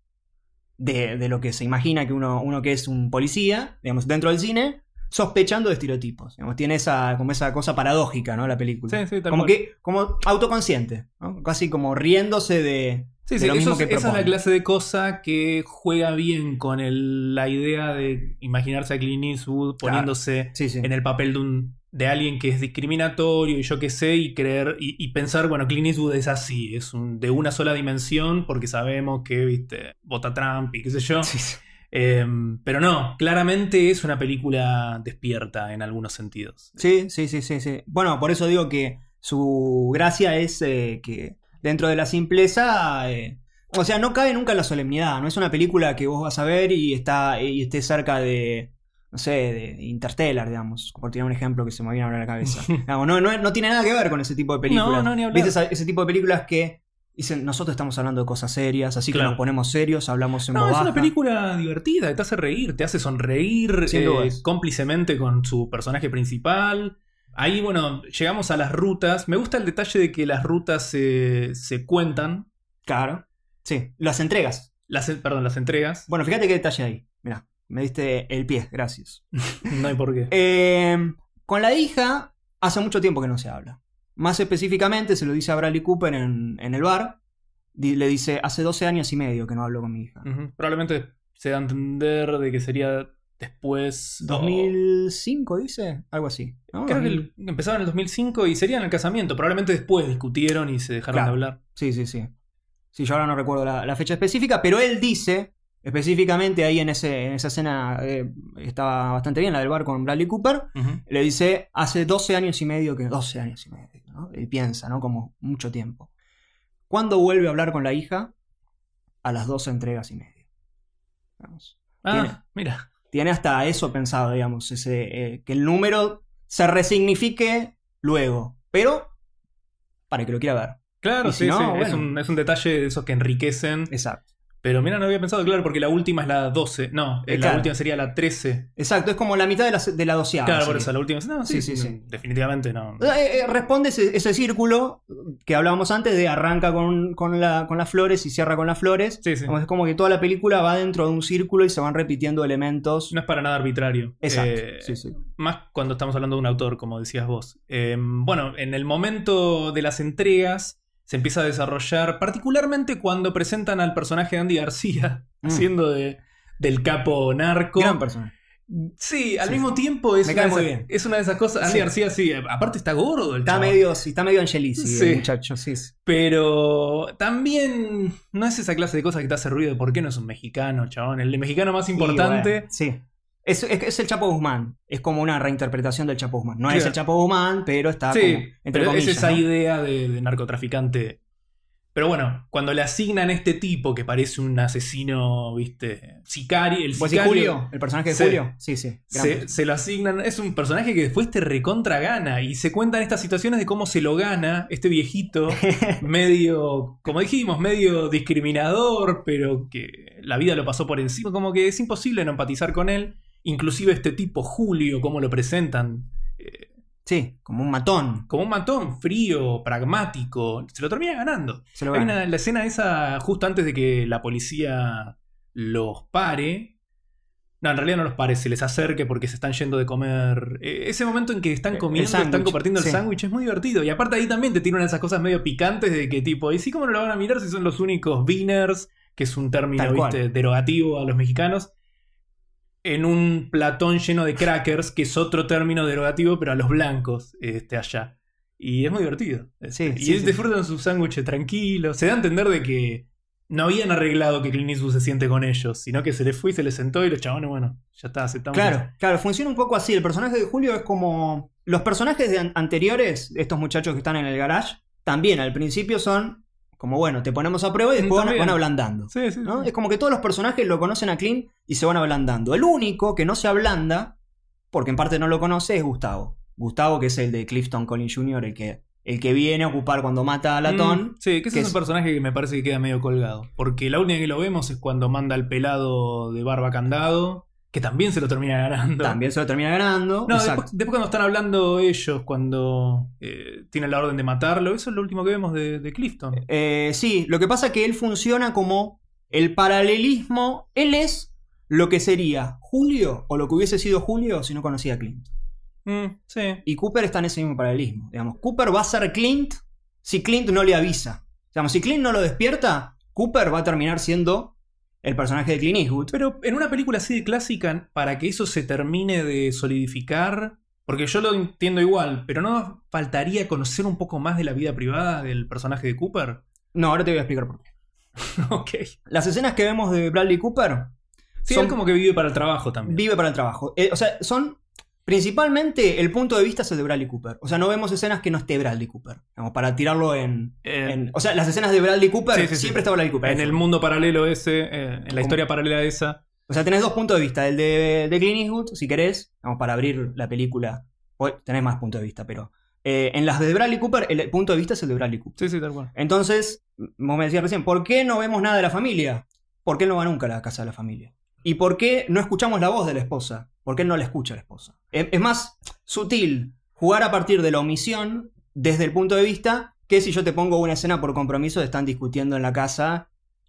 de, de lo que se imagina que uno, uno que es un policía, digamos, dentro del cine, sospechando de estereotipos. Digamos, tiene esa, como esa cosa paradójica, ¿no? La película. Sí, sí, tal como cual. que, como autoconsciente, ¿no? Casi como riéndose de, Sí, de sí, lo mismo eso que es- esa es la propone. clase de cosa que juega bien con el- la idea de imaginarse a Clint Eastwood Claro. poniéndose Sí, sí. en el papel de un de alguien que es discriminatorio y yo qué sé, y creer y, y pensar, bueno, Clint Eastwood es así, es un, de una sola dimensión porque sabemos que, viste, vota Trump y qué sé yo. Sí, sí. Eh, pero no, claramente es una película despierta en algunos sentidos. Sí, sí, sí, sí, sí. Bueno, por eso digo que su gracia es eh, que dentro de la simpleza, eh, o sea, no cae nunca en la solemnidad. No es una película que vos vas a ver y está y esté cerca de, no sé, de Interstellar, digamos, por tirar un ejemplo que se me viene ahora a la cabeza. Digamos, no, no, no tiene nada que ver con ese tipo de películas. No, no, ni hablar. ¿Viste esa- ese tipo de películas que dicen, nosotros estamos hablando de cosas serias, así Claro. que nos ponemos serios, hablamos en No, voz es una baja? película divertida, que te hace reír, te hace sonreír Sin eh, dudas. cómplicemente con su personaje principal. Ahí, bueno, llegamos a las rutas. Me gusta el detalle de que las rutas se, se cuentan. Claro. Sí, las entregas. Las, perdón, las entregas. Bueno, fíjate qué detalle ahí. Mirá, me diste el pie, gracias. No hay por qué. Eh, con la hija, hace mucho tiempo que no se habla. Más específicamente, se lo dice a Bradley Cooper en, en el bar. Di- le dice, hace doce años y medio que no hablo con mi hija. Ujú. Probablemente se da a entender de que sería después. ¿dos mil cinco dice? Algo así, ¿no? o- Creo que dos mil el- empezaron en el dos mil cinco y sería en el casamiento. Probablemente después discutieron y se dejaron Claro. de hablar. Sí, sí, sí. Sí, yo ahora no recuerdo la, la fecha específica, pero él dice, específicamente ahí en, ese, en esa escena, eh, estaba bastante bien, la del bar con Bradley Cooper, Ujú. le dice, hace doce años y medio que... doce años y medio, ¿no? Y piensa, ¿no? Como mucho tiempo. ¿Cuándo vuelve a hablar con la hija? A las doce entregas y media. Vamos. Ah, Tiene- mira. Tiene hasta eso pensado, digamos, ese, eh, que el número se resignifique luego, pero para que lo quiera ver. Claro, Y si sí, no, sí. bueno. Es, un, es un detalle de esos que enriquecen. Exacto. Pero mira, no había pensado, claro, porque la última es la doce. No, Eh, la claro. última sería la trece. Exacto, es como la mitad de la, de la doceava. Claro, por sería. eso, la última. No, sí, Sí, sí, sí. Definitivamente no. Eh, eh, responde ese, ese círculo que hablábamos antes de arranca con, con, la, con las flores y cierra con las flores. Sí, sí. Como- Es como que toda la película va dentro de un círculo y se van repitiendo elementos. No es para nada arbitrario. Exacto. Eh, Sí, sí. Más cuando estamos hablando de un autor, como decías vos. Eh, bueno, en el momento de las entregas se empieza a desarrollar, particularmente cuando presentan al personaje de Andy García, Mm. haciendo de, del capo narco. Gran persona. Sí, al Sí. mismo tiempo es Me una, cae de muy esas, bien. es una de esas cosas. Andy Sí. García, sí, aparte está gordo el Está chabón. medio, sí, está medio Angelici, Sí. el muchacho. Sí, sí. Pero también no es esa clase de cosas que te hace ruido de por qué no es un mexicano, chabón. El de mexicano más importante. Y bueno, sí. Es, es, es el Chapo Guzmán. Es como una reinterpretación del Chapo Guzmán. No es Claro. el Chapo Guzmán, pero está Sí, como, entre pero comillas, es esa ¿no? idea de, de narcotraficante. Pero bueno, cuando le asignan a este tipo que parece un asesino, viste, sicario, el Pues sí, sicario, Julio, el personaje de Sí. Julio. Sí, sí. gran se, persona. se lo asignan, es un personaje que después te recontra gana y se cuentan estas situaciones de cómo se lo gana este viejito, medio, como dijimos, medio discriminador, pero que la vida lo pasó por encima, como que es imposible no empatizar con él. Inclusive este tipo, Julio, cómo lo presentan, eh, Sí, como un matón. Como un matón, frío, pragmático. Se lo termina ganando. Se lo Hay gana. una, la escena esa, justo antes de que la policía los pare. No, en realidad no los pare, se les acerque porque se están yendo de comer. Eh, ese momento en que están comiendo, sándwich, están compartiendo el sí. sándwich, es muy divertido. Y aparte ahí también te tiran esas cosas medio picantes de que tipo, ¿y sí cómo no lo van a mirar si son los únicos beaners? Que es un término, Tal cual. viste, derogativo a los mexicanos. En un platón lleno de crackers, que es otro término derogativo, pero a los blancos este, allá. Y es muy divertido. Sí, Este, y sí, ellos sí. disfrutan su sándwich tranquilo. Se da a entender de que no habían arreglado que Clint Eastwood se siente con ellos, sino que se les fue y se les sentó y los chabones, bueno, ya está, aceptamos. Claro, eso. claro, funciona un poco así. El personaje de Julio es como... Los personajes de an- anteriores, estos muchachos que están en el garage, también al principio son como, bueno, te ponemos a prueba y después van, También. van ablandando. Sí, sí, ¿no? sí. Es como que todos los personajes lo conocen a Clint y se van ablandando. El único que no se ablanda, porque en parte no lo conoce, es Gustavo. Gustavo, que es el de Clifton Collins junior, el que, el que viene a ocupar cuando mata a Latón. Mm, sí, que ese que es un es- personaje que me parece que queda medio colgado. Porque la única que lo vemos es cuando manda al pelado de barba candado, que también se lo termina ganando. También se lo termina ganando. No, Exacto. después, después cuando están hablando ellos, cuando eh, tienen la orden de matarlo, eso es lo último que vemos de, de Clifton. Eh, sí, lo que pasa es que él funciona como el paralelismo. Él es lo que sería Julio, o lo que hubiese sido Julio si no conocía a Clint. Mm, sí. Y Cooper está en ese mismo paralelismo. Digamos, Cooper va a ser Clint si Clint no le avisa. Digamos, si Clint no lo despierta, Cooper va a terminar siendo el personaje de Clint Eastwood. Pero en una película así de clásica, para que eso se termine de solidificar, porque yo lo entiendo igual, pero ¿no faltaría conocer un poco más de la vida privada del personaje de Cooper? No, ahora te voy a explicar por qué. Ok. Las escenas que vemos de Bradley Cooper Sí, son- es como que vive para el trabajo también. vive para el trabajo. Eh, o sea, son... Principalmente el punto de vista es el de Bradley Cooper. O sea, no vemos escenas que no esté Bradley Cooper. Digamos, para tirarlo en, Eh, en- O sea, las escenas de Bradley Cooper sí, sí, sí. siempre está Bradley Cooper. En el mundo paralelo ese, eh, en la historia paralela esa. O sea, tenés dos puntos de vista. El de, de Clint Eastwood, si querés, vamos, para abrir la película. Pues, tenés más puntos de vista, pero... eh, en las de Bradley Cooper, el punto de vista es el de Bradley Cooper. Sí, sí, tal cual. Entonces, vos me decías recién, ¿por qué no vemos nada de la familia? ¿Por qué él no va nunca a la casa de la familia? ¿Y por qué no escuchamos la voz de la esposa? ¿Por qué él no la escucha a la esposa? Es, es más sutil jugar a partir de la omisión desde el punto de vista que si yo te pongo una escena por compromiso de están discutiendo en la casa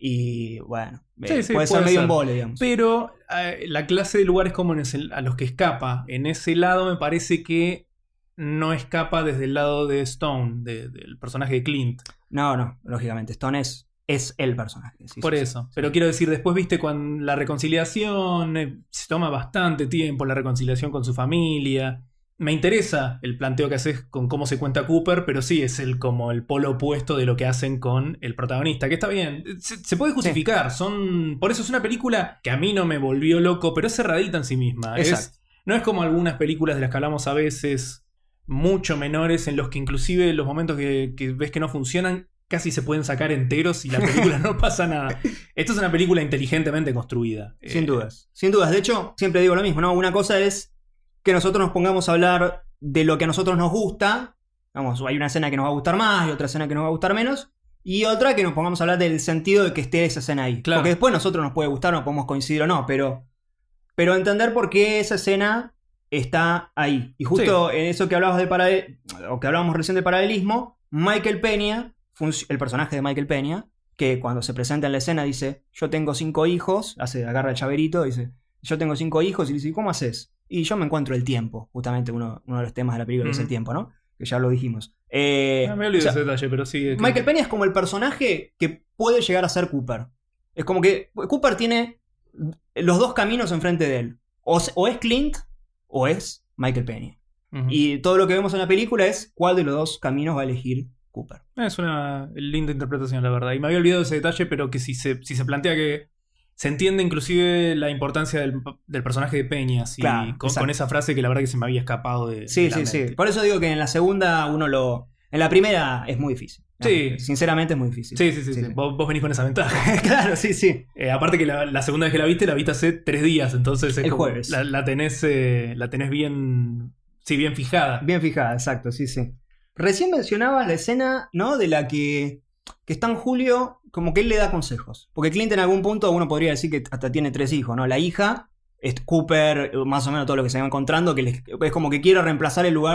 y, bueno, Sí, eh, sí, puede ser puede medio ser. embole, digamos. Pero eh, la clase de lugares comunes a los que escapa, en ese lado me parece que no escapa desde el lado de Stone, de- del personaje de Clint. No, no, lógicamente, Stone es, es el personaje. sí, Por sí, sí. eso. Pero quiero decir, después viste con la reconciliación, eh, se toma bastante tiempo la reconciliación con su familia. Me interesa el planteo que haces con cómo se cuenta Cooper, pero sí es el como el polo opuesto de lo que hacen con el protagonista, que está bien, se, se puede justificar, son por eso es una película que a mí no me volvió loco, pero es cerradita en sí misma. Es, Exacto. no es como algunas películas de las que hablamos a veces, mucho menores, en los que inclusive los momentos que, que ves que no funcionan casi se pueden sacar enteros y la película no pasa nada. Esto es una película inteligentemente construida. Sin Eh, dudas, sin dudas. De hecho, siempre digo lo mismo, ¿no? Una cosa es que nosotros nos pongamos a hablar de lo que a nosotros nos gusta. Vamos, hay una escena que nos va a gustar más y otra escena que nos va a gustar menos. Y otra que nos pongamos a hablar del sentido de que esté esa escena ahí. Claro. Porque después a nosotros nos puede gustar, no podemos coincidir o no, pero, pero entender por qué esa escena está ahí. Y justo en eso que hablabas de paralel, o que hablábamos recién de paralelismo, Michael Peña, func- el personaje de Michael Peña, que cuando se presenta en la escena dice, yo tengo cinco hijos, hace, agarra el llaverito, dice, yo tengo cinco hijos, y dice, ¿cómo haces? Y yo me encuentro el tiempo, justamente uno, uno de los temas de la película es el Ujú. tiempo, ¿no? Que ya lo dijimos. Eh, no me olvido o sea, ese detalle, pero sí. es que- Michael Peña es como el personaje que puede llegar a ser Cooper. Es como que Cooper tiene los dos caminos enfrente de él. O, se- o es Clint o es Michael Peña. Ujú. Y todo lo que vemos en la película es cuál de los dos caminos va a elegir Cooper. Es una linda interpretación, la verdad. Y me había olvidado ese detalle, pero que si se, si se plantea que se entiende inclusive la importancia del, del personaje de Peña, sí, Claro, con, exacto. con esa frase que la verdad que se me había escapado de, Sí, de la sí, sí. mente. Por eso digo que en la segunda uno lo... En la primera es muy difícil. Sí. Sinceramente es muy difícil. Sí, sí, sí, sí. Vos, vos venís con esa ventaja. Claro, sí, sí. Eh, aparte que la, la segunda vez que la viste, la viste hace tres días, entonces es El como- jueves. La, la tenés, eh, la tenés bien, sí, bien fijada. Bien fijada, exacto, sí, sí. Recién mencionabas la escena, ¿no? De la que, que está en Julio, como que él le da consejos. Porque Clint en algún punto uno podría decir que hasta tiene tres hijos, ¿no? La hija, es Cooper, más o menos todo lo que se va encontrando, que les- es como que quiere reemplazar el lugar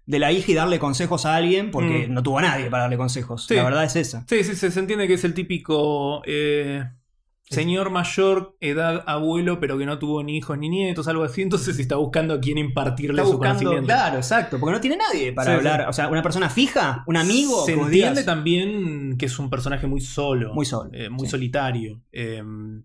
de la hija y darle consejos a alguien porque Mm. no tuvo a nadie para darle consejos. Sí. La verdad es esa. Sí, sí, se, se entiende que es el típico eh, señor mayor, edad abuelo, pero que no tuvo ni hijos ni nietos, algo así. Entonces está buscando a quién impartirle Está su buscando, conocimiento. claro, exacto, porque no tiene nadie para Sí, hablar. sí. O sea, una persona fija, un amigo. Se que vos entiende digas, también que es un personaje muy solo. Muy solo, eh, muy sí. solitario. Eh,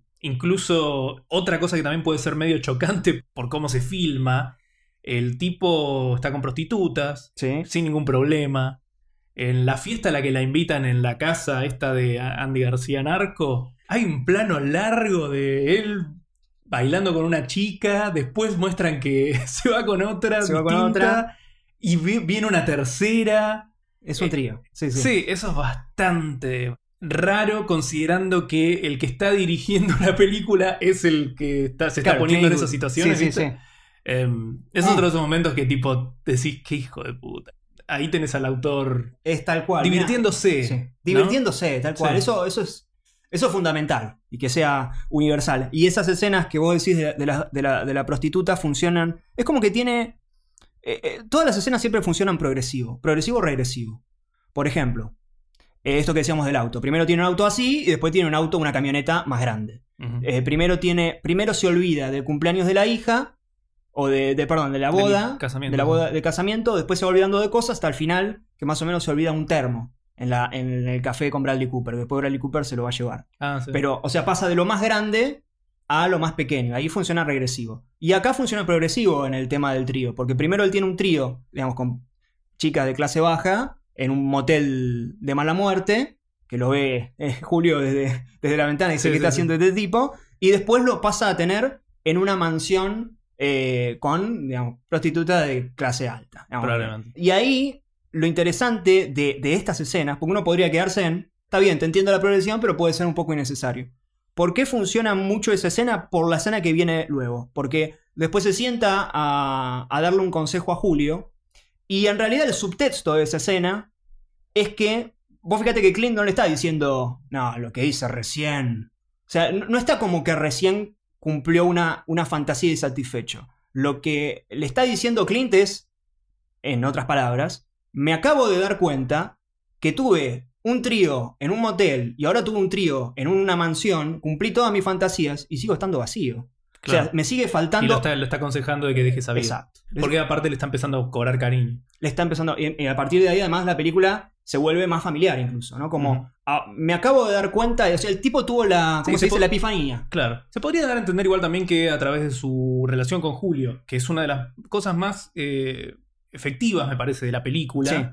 incluso, otra cosa que también puede ser medio chocante por cómo se filma. El tipo está con prostitutas, Sí. sin ningún problema. En la fiesta a la que la invitan en la casa esta de Andy García Narco, hay un plano largo de él bailando con una chica. Después muestran que se va con otra Se va con distinta, otra. y vi- viene una tercera. Es un Eh, trío. Sí, sí. Sí, eso es bastante raro considerando que el que está dirigiendo la película es el que está, se está Claro, poniendo en Clint esas Eastwood. situaciones. Sí, sí, ¿viste? sí. Eh, es Ah. otro de esos momentos que tipo decís, qué hijo de puta. Ahí tenés al autor Es tal cual. divirtiéndose. Mirá. Sí. ¿no? Divirtiéndose, tal cual. Sí. Eso, eso es. Eso es fundamental y que sea universal. Y esas escenas que vos decís de, de la, de la- de la prostituta funcionan. Es como que tiene. eh, eh, todas las escenas siempre funcionan progresivo. Progresivo o regresivo. Por ejemplo, eh, esto que decíamos del auto. Primero tiene un auto así y después tiene un auto, una camioneta más grande. Ujú. Eh, primero tiene. Primero se olvida del cumpleaños de la hija. O de, de perdón, de la Del boda. casamiento. De la boda de casamiento. Después se va olvidando de cosas hasta el final. Que más o menos se olvida un termo. En, la, en el café con Bradley Cooper. Después Bradley Cooper se lo va a llevar. Ah, sí. Pero, o sea, pasa de lo más grande a lo más pequeño. Ahí funciona regresivo. Y acá funciona progresivo en el tema del trío. Porque primero él tiene un trío, digamos, con chicas de clase baja, en un motel de mala muerte, que lo ve eh, Julio desde, desde la ventana y dice, Sí, ¿qué sí, está sí. haciendo este tipo? Y después lo pasa a tener en una mansión eh, con, digamos, prostituta de clase alta. digamos. Probablemente. Y ahí, lo interesante de, de estas escenas, porque uno podría quedarse en, está bien, te entiendo la progresión, pero puede ser un poco innecesario. ¿Por qué funciona mucho esa escena? Por la escena que viene luego. Porque después se sienta a, a darle un consejo a Julio, y en realidad el subtexto de esa escena es que, vos fíjate que Clint no le está diciendo, no, lo que hice recién. O sea, no, no está como que recién cumplió una, una fantasía y satisfecho. Lo que le está diciendo Clint es, en otras palabras, me acabo de dar cuenta que tuve un trío en un motel y ahora tuve un trío en una mansión, cumplí todas mis fantasías y sigo estando vacío. Claro. O sea, me sigue Y faltando... lo está, lo está aconsejando de que deje esa vida. Exacto. Porque aparte le está empezando a cobrar cariño. Le está empezando... Y, y a partir de ahí, además, la película se vuelve más familiar incluso, ¿no? Como, Ujú. ah, me acabo de dar cuenta... O sea, el tipo tuvo la... ¿Cómo Sí, se se dice? po- La epifanía. Claro. Se podría dar a entender igual también que a través de su relación con Julio, que es una de las cosas más eh, efectivas, me parece, de la película. Sí.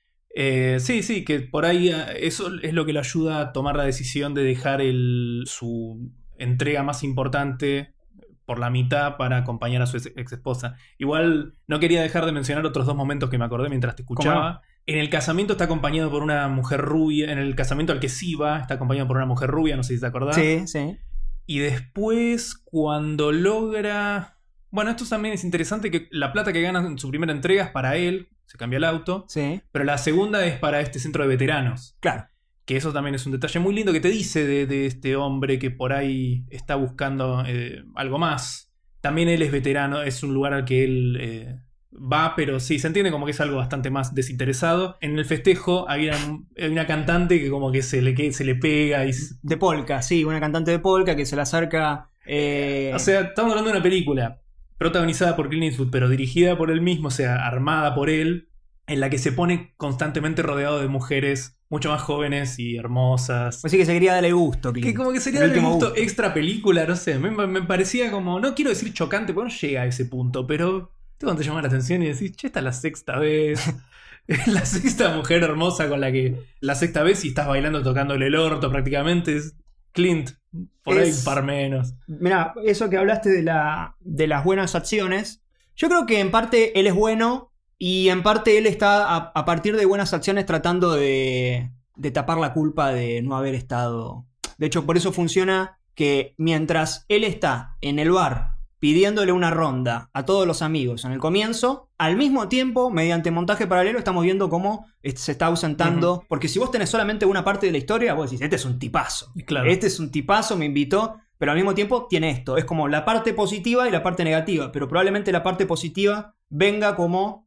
Eh, sí, sí, que por ahí eh, eso es lo que le ayuda a tomar la decisión de dejar el, su entrega más importante por la mitad para acompañar a su ex esposa. Igual no quería dejar de mencionar otros dos momentos que me acordé mientras te escuchaba. En el casamiento está acompañado por una mujer rubia. En el casamiento al que sí va, está acompañado por una mujer rubia, no sé si te acordás. Sí, sí. Y después, cuando logra... Bueno, esto también es interesante, que la plata que gana en su primera entrega es para él, se cambia el auto, Sí. pero la segunda es para este centro de veteranos. Claro. Que eso también es un detalle muy lindo que te dice de, de este hombre que por ahí está buscando eh, algo más. También él es veterano, es un lugar al que él eh, va, pero sí, se entiende como que es algo bastante más desinteresado. En el festejo había un- hay una cantante que como que se le, que se le pega y... De polka, sí. Una cantante de polka que se le acerca... eh, O sea, estamos hablando de una película protagonizada por Clint Eastwood, pero dirigida por él mismo, o sea, armada por él, en la que se pone constantemente rodeado de mujeres mucho más jóvenes y hermosas. Pues sí que se quería darle gusto, Clint. Que como que sería El el último gusto gusto. extra película, no sé, me, me parecía como, no quiero decir chocante, porque no llega a ese punto, pero te cuando te llama la atención y decís, che, esta es la sexta vez, es la sexta mujer hermosa con la que, la sexta vez y estás bailando tocándole el orto prácticamente, es Clint, por ahí Es- un par menos. Mirá, eso que hablaste de, la, de las buenas acciones, yo creo que en parte él es bueno y en parte él está a, a partir de buenas acciones tratando de, de tapar la culpa de no haber estado. De hecho, por eso funciona que mientras él está en el bar pidiéndole una ronda a todos los amigos en el comienzo, al mismo tiempo, mediante montaje paralelo, estamos viendo cómo eh, se está ausentando. Ujú. Porque si vos tenés solamente una parte de la historia, vos decís, este es un tipazo. Claro. Este es un tipazo, me invitó, pero al mismo tiempo tiene esto. Es como la parte positiva y la parte negativa, pero probablemente la parte positiva venga como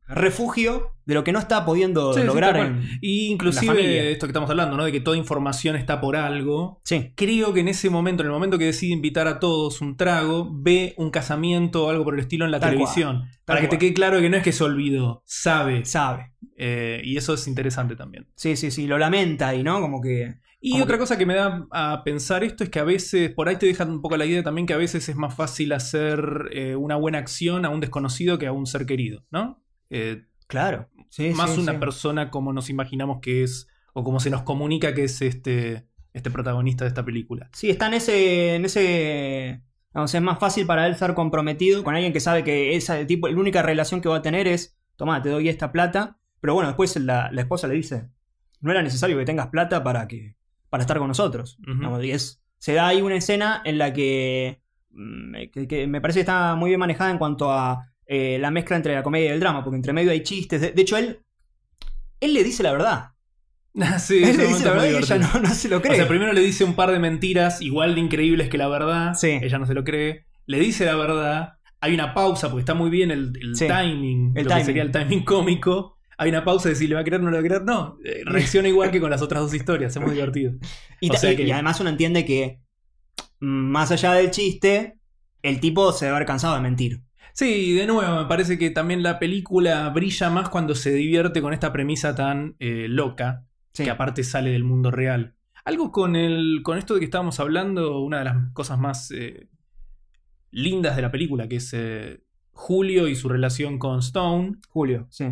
refugio de lo que no está pudiendo Sí, sí, lograr tal en, cual. Y en la inclusive familia. esto que estamos hablando, ¿no? De que toda información está por algo. Sí. Creo que en ese momento, en el momento que decide invitar a todos un trago, ve un casamiento o algo por el estilo en la Tal televisión. cual, para tal que te cual. quede claro que no es que se olvidó, sabe. Sabe. Eh, y eso es interesante también. Sí, sí, sí, lo lamenta y no, como que... Y como otra que- cosa que me da a pensar esto es que a veces, por ahí te dejan un poco la idea también que a veces es más fácil hacer eh, una buena acción a un desconocido que a un ser querido, ¿no? Eh, Claro. Sí, más sí, una sí. persona como nos imaginamos que es, o como se nos comunica que es este, este protagonista de esta película. Sí, está en ese... En ese... Vamos, es más fácil para él estar comprometido con alguien que sabe que esa tipo, la única relación que va a tener es, tomá, te doy esta plata. Pero bueno, después la, la esposa le dice, no era necesario que tengas plata para que para estar con nosotros. Ujú. Vamos, y es, se da ahí una escena en la que, que, que me parece que está muy bien manejada en cuanto a eh, la mezcla entre la comedia y el drama, porque entre medio hay chistes. De, de hecho, él, él le dice la verdad. Sí, Él ese le momento dice la es muy verdad y ella divertido. no, no se lo cree. O sea, primero le dice un par de mentiras igual de increíbles que la verdad. Sí. Ella no se lo cree. Le dice la verdad. Hay una pausa porque está muy bien el, el Sí. timing. El lo timing. que sería el timing cómico. Hay una pausa de si le va a creer o no le va a creer. No. Eh, reacciona igual que con las otras dos historias. Es muy divertido. Y, O ta- sea y- que- y además uno entiende que, mm, más allá del chiste, el tipo se debe haber cansado de mentir. Sí, de nuevo, me parece que también la película brilla más cuando se divierte con esta premisa tan eh, loca. Sí. Que aparte sale del mundo real. Algo con el con esto de que estábamos hablando, una de las cosas más eh, lindas de la película, que es eh, Julio y su relación con Stone, Julio, sí.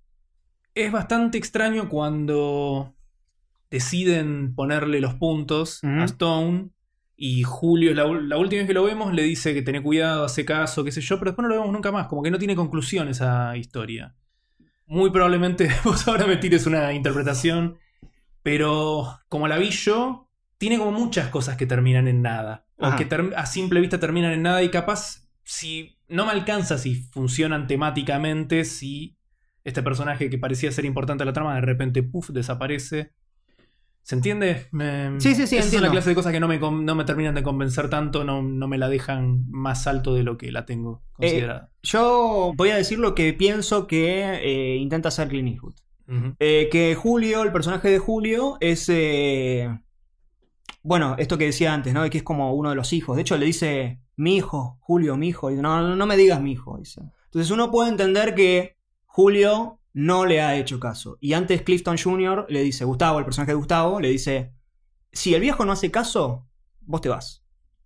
es bastante extraño cuando deciden ponerle los puntos Ujú. a Stone y Julio, la, la última vez que lo vemos, le dice que tené cuidado, hace caso, qué sé yo, pero después no lo vemos nunca más, como que no tiene conclusión esa historia. Muy probablemente vos ahora me tires una interpretación, pero como la vi yo, tiene como muchas cosas que terminan en nada. O Ajá. que ter- a simple vista terminan en nada y capaz, si no me alcanza si funcionan temáticamente, si este personaje que parecía ser importante a la trama de repente, puff, desaparece. ¿Se entiende? Me- Sí, sí, sí, Esa es entiendo. una clase de cosas que no me, con- no me terminan de convencer tanto, no, no me la dejan más alto de lo que la tengo considerada. Yo voy a decir lo que pienso que eh, intenta hacer Clint Eastwood. Ujú. Eh, que Julio, el personaje de Julio, es... eh, bueno, esto que decía antes, ¿no? De que es como uno de los hijos. De hecho, le dice, mi hijo, Julio, mi hijo. Y dice, no, no, no me digas mi hijo, dice. Entonces uno puede entender que Julio no le ha hecho caso. Y antes Clifton junior le dice, Gustavo, el personaje de Gustavo, le dice, si el viejo no hace caso, vos te vas.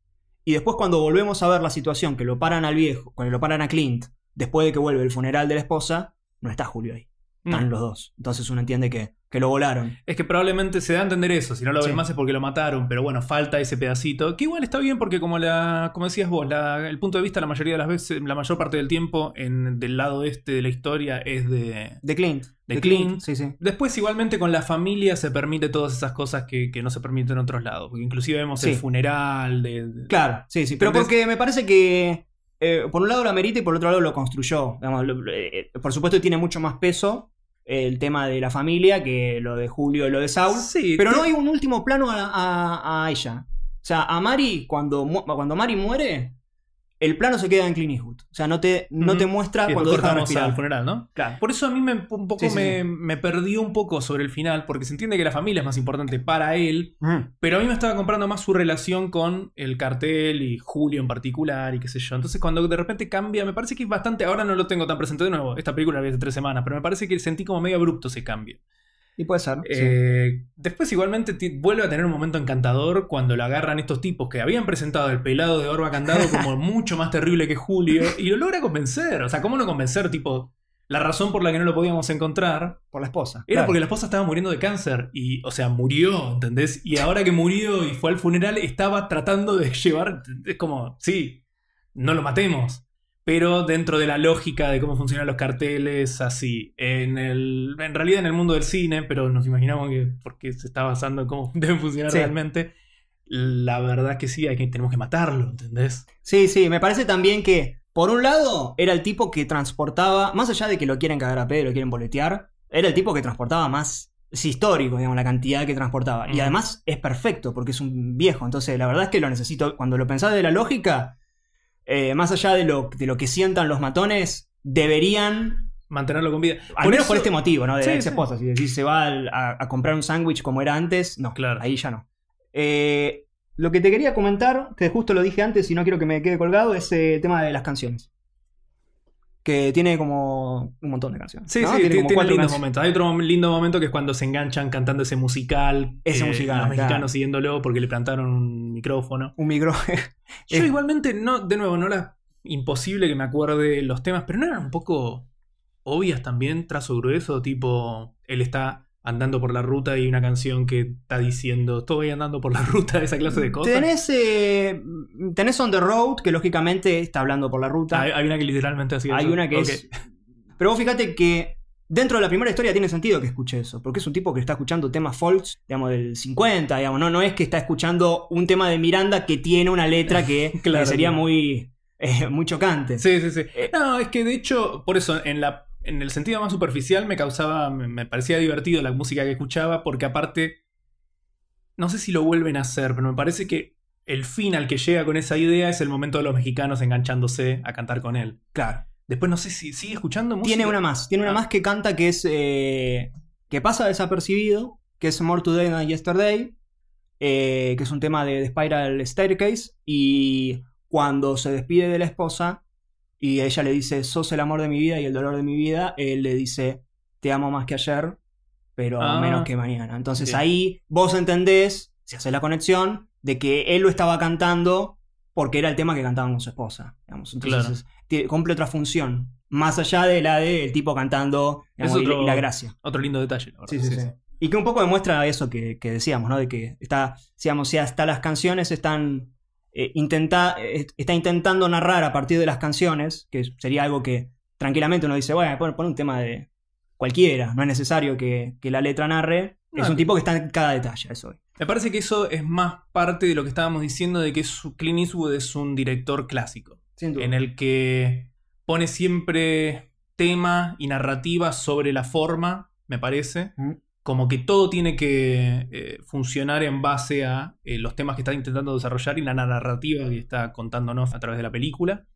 Y después cuando volvemos a ver la situación, que lo paran al viejo, cuando lo paran a Clint, después de que vuelve el funeral de la esposa, no está Julio ahí. Están No. los dos. Entonces uno entiende que, que lo volaron. Es que probablemente se da a entender eso. Si no lo ves Sí. más es porque lo mataron. Pero bueno, falta ese pedacito. Que igual está bien porque como la como decías vos, la- el punto de vista la mayoría de las veces, la mayor parte del tiempo en, del lado este de la historia es de... De Clint. De Clint. Sí, sí. Después igualmente con la familia se permite todas esas cosas que, que no se permiten en otros lados. Porque inclusive vemos Sí. el funeral de... de- Claro, sí, sí. Pero Entonces- porque me parece que eh, por un lado lo amerita y por otro lado lo construyó. Digamos, lo- eh, por supuesto tiene mucho más peso el tema de la familia que lo de Julio y lo de Saul. Sí, Pero te- no hay un último plano a, a- a ella. O sea, a Mari, cuando, mu- cuando Mari muere, el plano se queda en Clint Eastwood. O sea, no te, no Ujú. te muestra Y después cuando deja de cortamos respirar. al funeral, ¿no? Claro. Por eso a mí me, un poco Sí, sí, me, sí. me perdió un poco sobre el final, porque se entiende que la familia es más importante para él, Ujú. pero a mí me estaba comprando más su relación con el cartel y Julio en particular y qué sé yo. Entonces cuando de repente cambia, me parece que es bastante... Ahora no lo tengo tan presente de nuevo, esta película la vi hace tres semanas, pero me parece que sentí como medio abrupto ese cambio. Y puede ser. sí. Eh, después igualmente ti- vuelve a tener un momento encantador cuando lo agarran estos tipos que habían presentado el pelado de Barba Candado como mucho más terrible que Julio y lo logra convencer. O sea, ¿cómo no convencer? Tipo, la razón por la que no lo podíamos encontrar Por la esposa. era claro. porque la esposa estaba muriendo de cáncer y, o sea, murió, ¿entendés? Y ahora que murió y fue al funeral estaba tratando de llevar, es como, sí, no lo matemos. Pero dentro de la lógica de cómo funcionan los carteles, así. En el en realidad en el mundo del cine, pero nos imaginamos que porque se está basando en cómo deben funcionar Sí. realmente. La verdad es que sí, hay que, tenemos que matarlo, ¿entendés? Sí, sí, me parece también que, por un lado, era el tipo que transportaba, más allá de que lo quieren cagar a pedo, lo quieren boletear, era el tipo que transportaba más, es histórico, digamos, la cantidad que transportaba. Mm. Y además es perfecto, porque es un viejo, entonces la verdad es que lo necesito, cuando lo pensás de la lógica, eh, más allá de lo, de lo que sientan los matones, deberían mantenerlo con vida. Al por menos eso, por este motivo, ¿no? De sí, la ex sí. esposa. Si decís se va al- a, a comprar un sándwich como era antes, no. Claro. Ahí ya no. Eh, lo que te quería comentar, que justo lo dije antes y no quiero que me quede colgado, es el tema de las canciones. Que tiene como un montón de canciones. Sí, ¿no? sí, tiene, tiene, como tiene cuatro lindos canciones. momentos. Hay otro mom- lindo momento que es cuando se enganchan cantando ese musical. Ese eh, musical, Los mexicanos claro. siguiéndolo porque le plantaron un micrófono. Un micro. Yo Es- igualmente, no, de nuevo, no era imposible que me acuerde los temas, pero no eran un poco obvias también, trazo grueso, tipo, él está andando por la ruta y hay una canción que está diciendo, estoy andando por la ruta, esa clase de cosas. Tenés, eh, tenés On the Road, que lógicamente está hablando por la ruta. Hay, hay una que literalmente así. Hay eso. una que Ok. es. Pero vos fíjate que dentro de la primera historia tiene sentido que escuche eso, porque es un tipo que está escuchando temas folks, digamos, del cincuenta, digamos, no, no es que está escuchando un tema de Miranda que tiene una letra que, Claro, que sería claro. muy, eh, muy chocante. Sí, sí, sí. Eh, No, es que de hecho, por eso, en la en el sentido más superficial me causaba, me, me parecía divertido la música que escuchaba, porque aparte, no sé si lo vuelven a hacer, pero me parece que el fin al que llega con esa idea es el momento de los mexicanos enganchándose a cantar con él. Claro. Después no sé si sigue escuchando música. Tiene una más, tiene una Ah. más que canta que es. eh, que pasa desapercibido, que es More Today Than Yesterday, eh, que es un tema de, de Spiral Staircase, y cuando se despide de la esposa y ella le dice, sos el amor de mi vida y el dolor de mi vida, él le dice, te amo más que ayer, pero Ah. menos que mañana. Entonces Bien. ahí vos entendés, si haces la conexión, de que él lo estaba cantando porque era el tema que cantaba con su esposa. Digamos. Entonces Claro. es- tiene- cumple otra función, más allá de la del tipo cantando, digamos, Es y la- otro- y la gracia. Otro lindo detalle, la verdad. Sí, sí, sí. Y que un poco demuestra eso que, que decíamos, ¿no? De que está, digamos, si hasta las canciones están eh, intenta, eh, está intentando narrar a partir de las canciones, que sería algo que tranquilamente uno dice, bueno, pon, pon un tema de cualquiera, no es necesario que, que la letra narre. No. Es un tipo que está en cada detalle, eso. Me parece que eso es más parte de lo que estábamos diciendo de que su- Clint Eastwood es un director clásico. Sin duda. En el que pone siempre tema y narrativa sobre la forma, me parece. Mm. Como que todo tiene que eh, funcionar en base a eh, los temas que está intentando desarrollar y la narrativa que está contándonos a través de la película.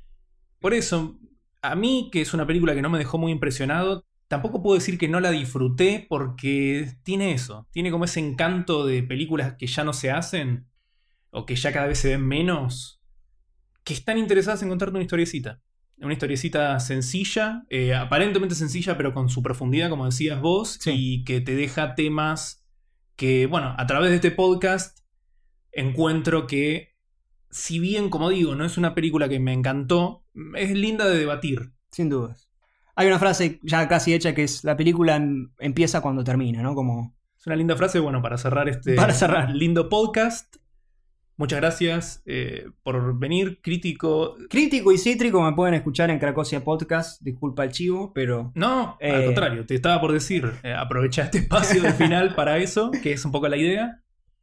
Por eso, a mí, que es una película que no me dejó muy impresionado, tampoco puedo decir que no la disfruté porque tiene eso. Tiene como ese encanto de películas que ya no se hacen o que ya cada vez se ven menos, que están interesadas en contarte una historiecita. Una historiecita sencilla, eh, aparentemente sencilla, pero con su profundidad, como decías vos, Sí. y que te deja temas que, bueno, a través de este podcast encuentro que, si bien, como digo, no es una película que me encantó, es linda de debatir. Sin dudas. Hay una frase ya casi hecha que es, la película em- empieza cuando termina, ¿no? Como... Es una linda frase, bueno, para cerrar este Para cerrar. lindo podcast. Muchas gracias eh, por venir, crítico. Crítico y cítrico me pueden escuchar en Cracosia Podcast, disculpa el chivo, pero... No, Eh. al contrario, te estaba por decir, eh, aprovecha este espacio del final para eso, que es un poco la idea.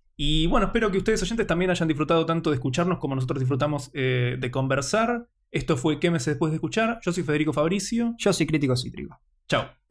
Y bueno, espero que ustedes oyentes también hayan disfrutado tanto de escucharnos como nosotros disfrutamos eh, de conversar. Esto fue Quémese después de escuchar. Yo soy Federico Fabricio. Yo soy crítico cítrico. Chao.